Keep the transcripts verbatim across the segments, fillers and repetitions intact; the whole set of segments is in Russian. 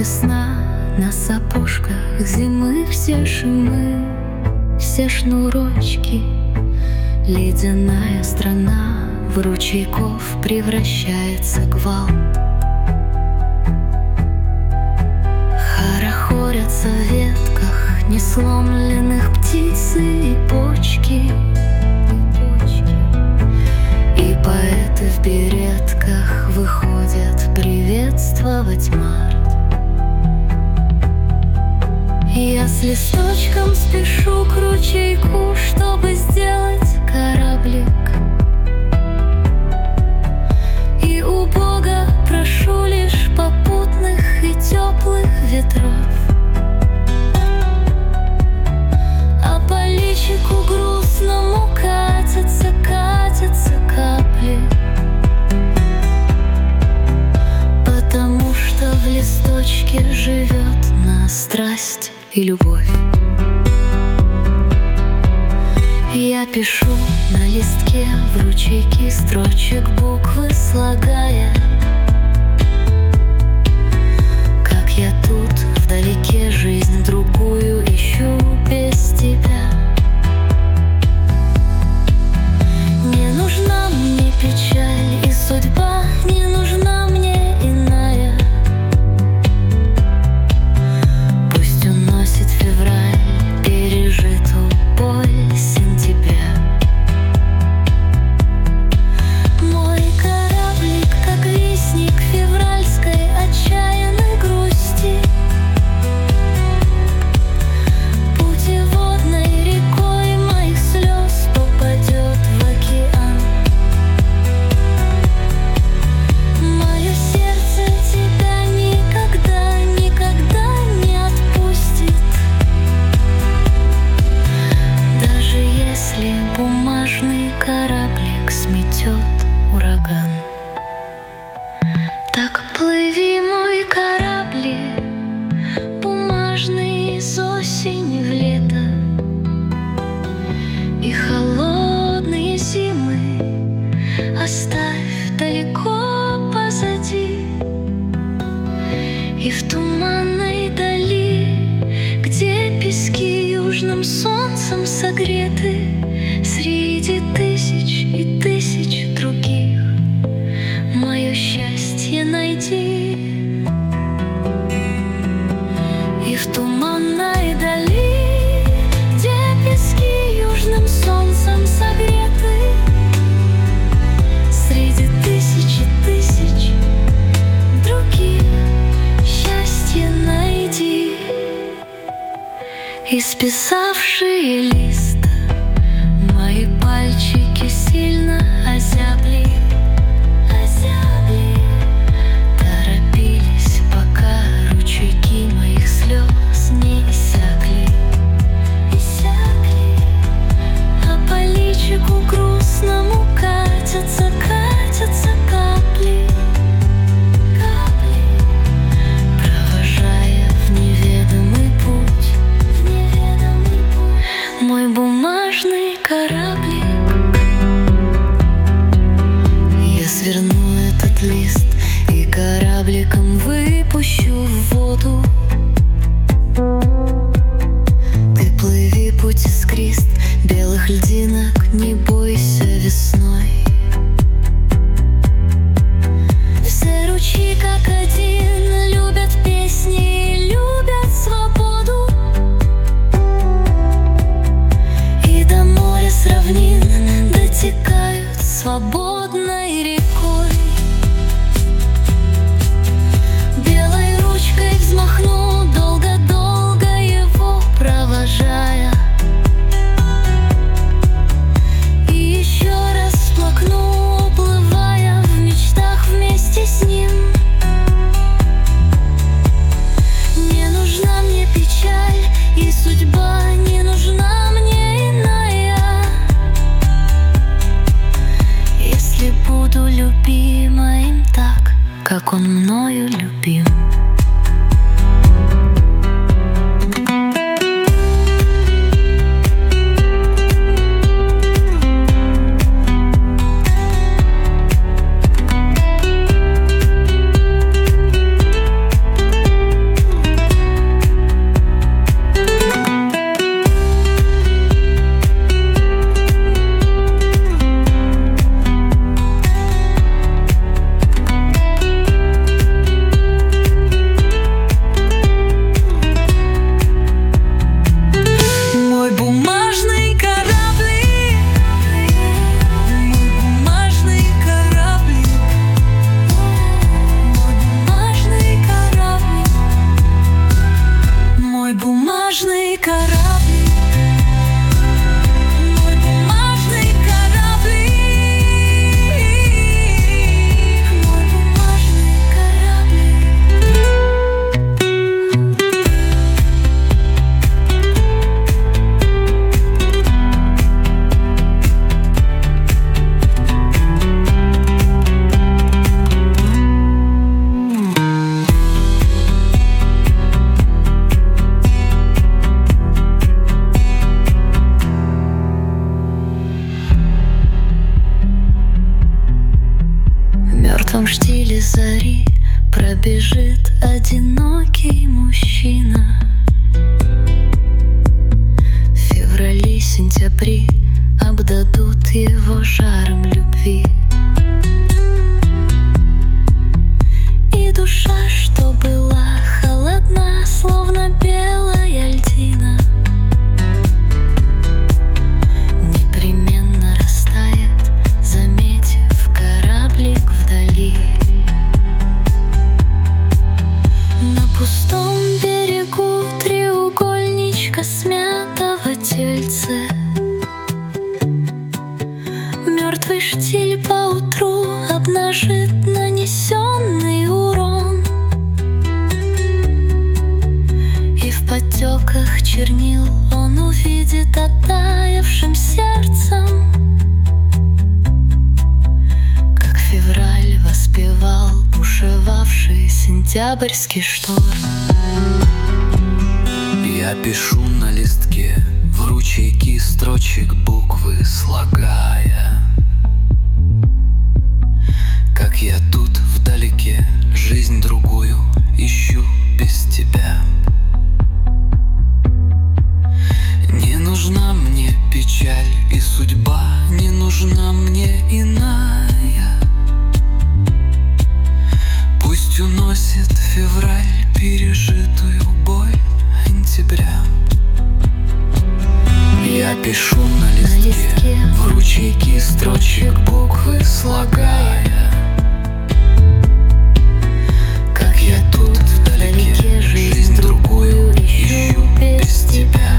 весна, на сапожках зимы все шумы, все шнурочки. Ледяная страна в ручейков превращается гвал. Хорохорятся в ветках несломленных птицы и почки, и поэты в беретках выходят приветствовать март. Я с листочком спешу к ручейку, чтобы сделать кораблик, и у Бога прошу лишь попутных и теплых ветров. А по личику грустному катятся, катятся капли, потому что в листочке живет на страсть и любовь. Я пишу на листке в ручейке строчек буквы слагая, как я тут вдалеке жизнь другую ищу без тебя. Не нужна мне печаль и судьба, не нужна мне иная. Пусть уносит февраль пережитую боль сентября. Мой кораблик, как вестник февральской отчаянной грусти, путеводной рекой моих слез попадет в океан. Мое сердце тебя никогда, никогда не отпустит, даже если бумажный кораблик сметет ураган. Так плыви, мой кораблик, бумажный, из осени в лето, и холодные зимы оставь далеко позади. И в туманной дали, где пески южным солнцем согреты, среди тысяч и тысяч других мое счастье найди. И в туманной дали, где пески южным солнцем согреты, среди тысяч и тысяч других счастье найди. Исписавшие лист мои пальчики сильно озябли, озябли, торопились, пока ручейки моих слез не иссякли, иссякли. А по личику грустному катятся, катятся капли, капли, провожая в неведомый путь, в неведомый путь мой бумажный кораблик. Я сверну этот лист и корабликом выпущу в воду. Ты плыви, путь искрист белых льдинок, не бойся весной. Все ручьи как один любят песни и любят свободу, и до моря с равнин дотекают свободной рекой. Белой ручкой взмахну, долго-долго его провожая, и еще раз всплакну, уплывая в мечтах вместе с ним. Не нужна мне печаль и судьба, не нужна мне иная, если буду любима им так, как он мною любим. мертвом штиле зари пробежит одинокий мужчина. Феврали-сентябри обдадут его жаром любви. И душа, что была холодна, словно белая льдина, непременно растает, заметив кораблик вдали. На пустом берегу треугольничка смятого тельца. Мертвый штиль поутру обнажит нанесенный урон, и в потеках чернил он увидит оттаившим сердцем, как февраль воспевал бушевавший сентябрьский шторм. Я пишу на листке в ручейки строчек буквы слагая, как я тут вдалеке жизнь другую ищу без тебя. Не нужна мне печаль и судьба, не нужна мне иная. Пусть уносит февраль пережитую боль октября. Я пишу на листке в ручейки строчек буквы слагая, как я тут вдалеке жизнь другую ищу без тебя.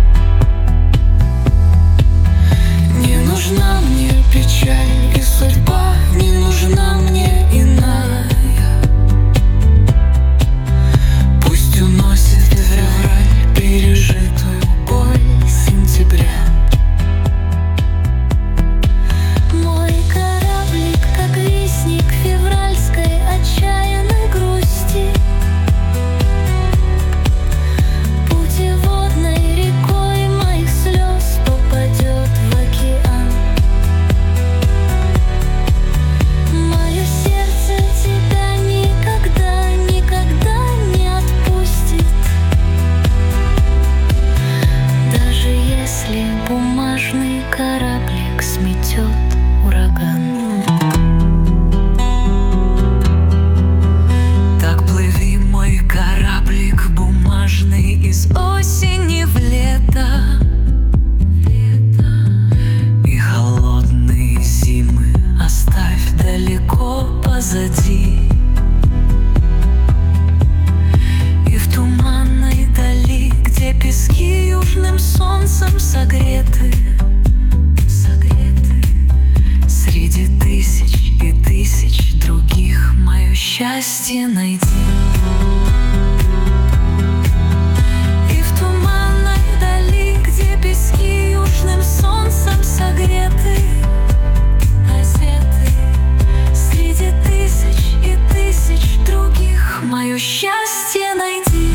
Не нужна мне печаль и судьба, не нужна мне иная. Пусть уносит февраль пережитую боль сентября. Мой кораблик, как вестник февральской отчаянной грусти, путеводной рекой моих слез попадет в океан. Мое сердце тебя никогда, никогда не отпустит, даже если бумажный кораблик сметет ураган. Так плыви, мой кораблик бумажный, из осени в лето, и холодные зимы оставь далеко позади. И в туманной дали, где пески южным солнцем согреты, согреты, среди тысяч и тысяч других мое счастье найди. И в туманной дали, где пески южным солнцем согреты, озеты, среди тысяч и тысяч других мое счастье найди.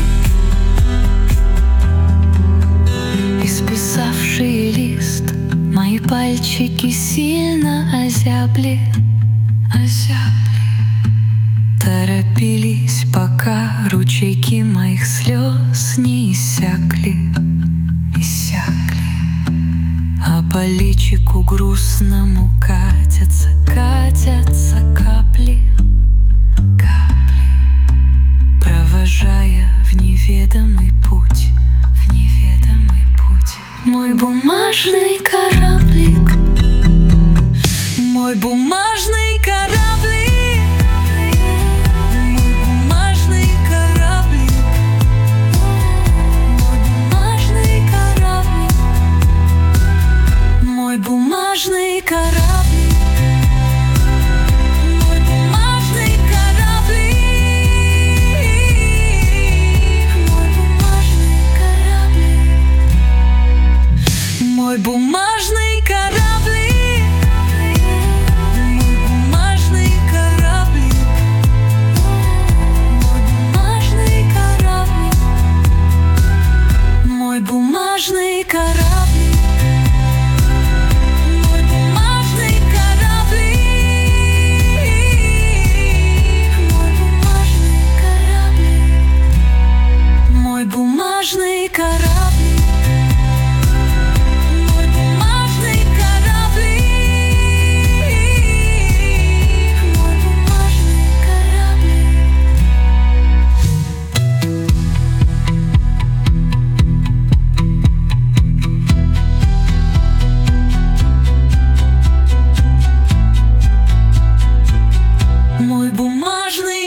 Исписавший лист, мои пальчики сильно озябли, озябли, торопились, пока ручейки моих слез не иссякли, иссякли. А по личику грустному катятся, катятся капли, капли, провожая в неведомый путь, в неведомый путь. мой бумажный кораблик, Мой бумажный кораблик, мой бумажный кораблик, бумажный кораблик, мой бумажный кораблик, мой бумажный кораблик, мой бумажный кораблик, мой бумажный кораблик. бумажный кораблик, Мой бумажный бумажный